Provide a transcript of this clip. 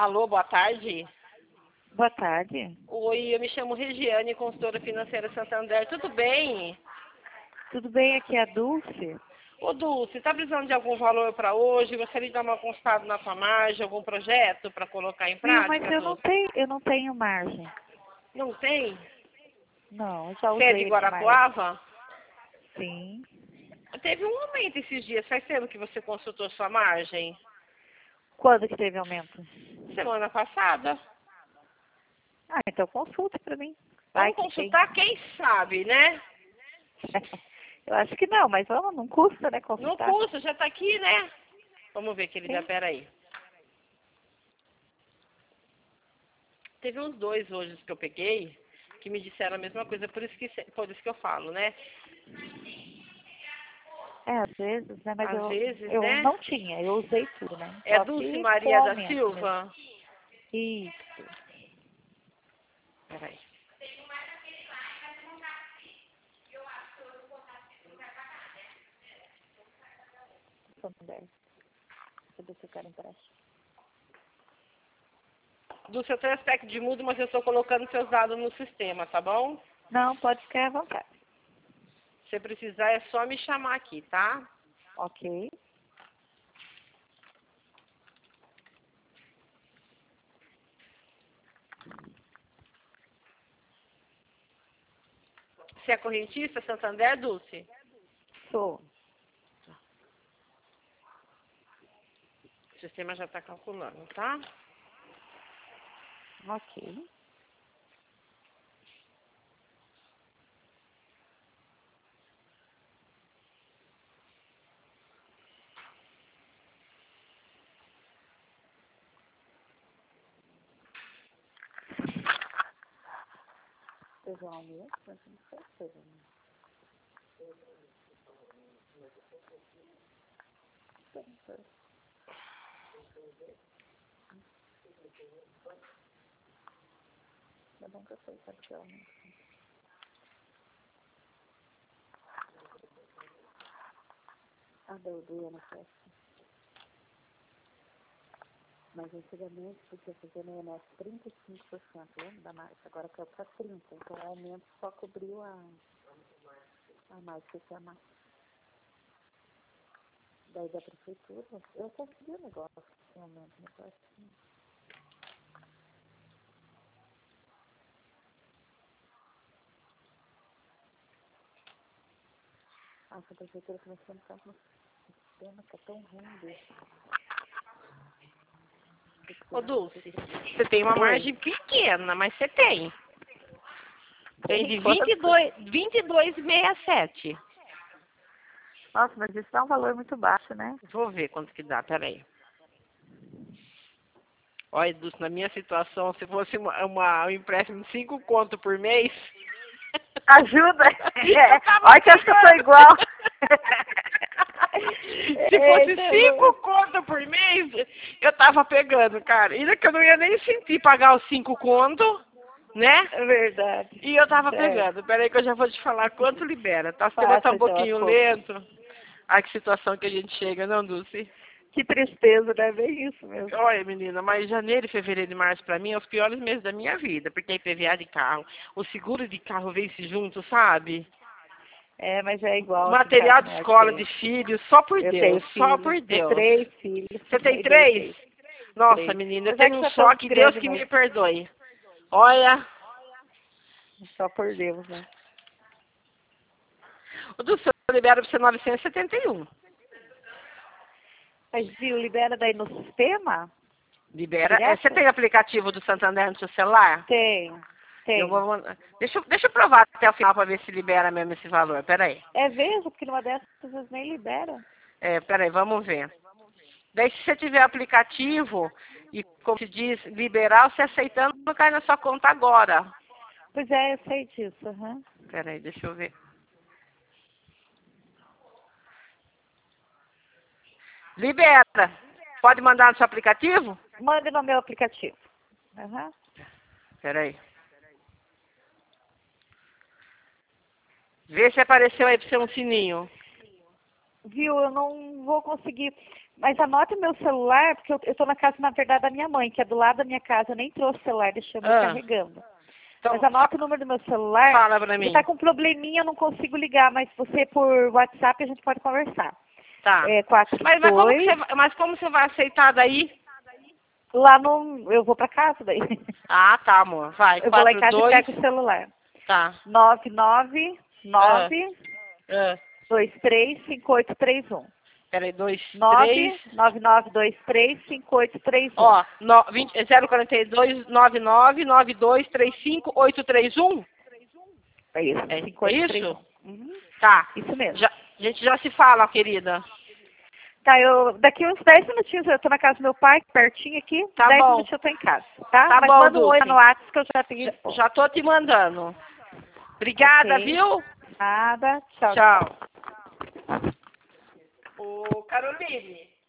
Alô, boa tarde. Boa tarde. Oi, eu me chamo Regiane, consultora financeira Santander. Tudo bem? Tudo bem? Aqui é a Dulce. Ô, Dulce, está precisando de algum valor para hoje? Gostaria de dar uma consultada na sua margem, algum projeto para colocar em Viu, mas prática, Dulce? eu não tenho margem. Não tem? Não, eu já Você é de usei margem. Guarapuava? Sim. Teve um aumento esses dias. Faz tempo que você consultou sua margem? Quando que teve aumento? Semana passada. Ah, então consulta pra mim. Vai Vamos que tem. consultar, quem sabe, né? Eu acho que não, mas vamos, não custa, né, No consultar. curso, já está aqui, né? Vamos ver que ele dá, Sim. peraí. Teve uns dois hoje que eu peguei, que me disseram a mesma coisa, por isso que eu falo, né? É, às vezes, né, mas Às vezes, eu né? não tinha, eu usei tudo, né? É Só Dulce que com Maria da aumento mesmo. Silva? Isso. Peraí. Santander. Cadê seu cara empréstimo? Dulce, eu tenho aspecto de mudo, mas eu estou colocando seus dados no sistema, tá bom? Não, pode ficar à vontade. Se precisar, é só me chamar aqui, tá? Ok. Você é correntista, Santander, Dulce? Sou. O sistema já está calculando, tá? Ok. Teve um aumento, mas não sei se teve, né? É bom que eu sei, sabe que é aumento. Ah, deu do INSS. Mas antigamente podia fazer no INSS 35%, lembra da marca? Agora caiu para 30%. Então o aumento só cobriu a mais que tinha mais. Daí da prefeitura, eu consegui o negócio, esse aumento, mas assim. Essa prefeitura começou a entrar no sistema que é tão ruim desse. Ô, Dulce, você tem uma Oi. margem pequena, mas você tem. Tem de Quanto? 22,67. Nossa, mas isso dá um valor muito baixo, né? Vou ver quanto que dá, peraí. Olha, Dulce, na minha situação, se fosse um empréstimo de 5 conto por mês... Ajuda! Eu tava Olha que eu acho que eu tô pegando. igual. Se fosse Eita, 5 conto por mês, eu tava pegando, cara. Ainda que eu não ia nem sentir pagar os 5 conto, né? é verdade. E eu tava Certo. pegando. Peraí que eu já vou te falar quanto libera. Tá? O sistema tá Faça um então as pouquinho contas. lento. Ai, que situação que a gente chega, não, Dulce? Que tristeza, né? Bem isso mesmo. Olha, menina, mas janeiro, fevereiro e março pra mim é os piores meses da minha vida, porque é IPVA de carro, o seguro de carro vence junto, sabe? É, mas é igual aqui em Material casa, de não é escola de diferente. filhos, só por Eu tenho Deus, só filho, por tenho Deus. 3 filhos, Você tem daí deu 3? jeito. Nossa, 3. menina, eu Apesar tenho que um já estamos choque, Deus grandes, que mas me perdoe. Olha, só por Deus, né? o do seu libera pra você 971. Mas viu, libera daí no sistema? Libera. Você Direto? tem aplicativo do Santander no seu celular? Tenho, Eu tenho. vou mandar. Deixa eu provar até o final para ver se libera mesmo esse valor. Peraí. É mesmo, porque numa dessas vocês nem liberam. Peraí, vamos ver. Daí, se você tiver aplicativo e, como se diz, liberar, você aceitando, cai na sua conta agora. Pois é, eu sei disso, aham. Peraí, deixa eu ver. Libera. Pode mandar no seu aplicativo? Mande no meu aplicativo. Aham. Peraí. Vê se apareceu aí para você um sininho. Viu, eu não vou conseguir. Mas anote meu celular, porque eu tô na casa, na verdade, da minha mãe, que é do lado da minha casa. Eu nem trouxe o celular, deixei meu carregando. Então, Mas anota o número do meu celular. fala pra mim. Ele tá com um probleminha, eu não consigo ligar, mas você por WhatsApp a gente pode conversar. Tá. É Mas como você vai aceitar daí? lá no... Eu vou pra casa daí. Ah, tá, amor. Vai. Eu vou lá em casa 42. e pego o celular. Tá. 999 Ah. 235831. Peraí, 23. 999235831. Ó, 042 9992358831? É isso, É 5831. isso? Uhum. Tá. Isso mesmo. A gente já se fala, querida. Tá, daqui uns 10 minutinhos eu tô na casa do meu pai, pertinho aqui. Tá 10 bom. minutinhos eu tô em casa, tá? Tá Mas bom, manda um oi Dulce. no WhatsApp que eu já tenho resposta. Já tô te mandando. Obrigada, Ok. viu? Nada. Tchau. Tchau. Ô, Caroline.